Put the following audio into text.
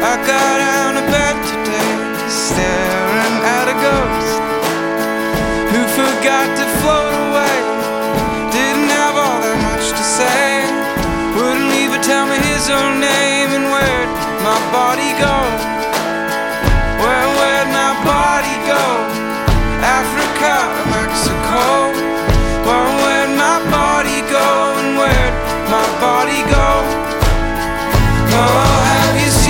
I got out of bed today, staring at a ghost who forgot to float away. Didn't have all that much to say, wouldn't even tell me his own name and where'd my body go.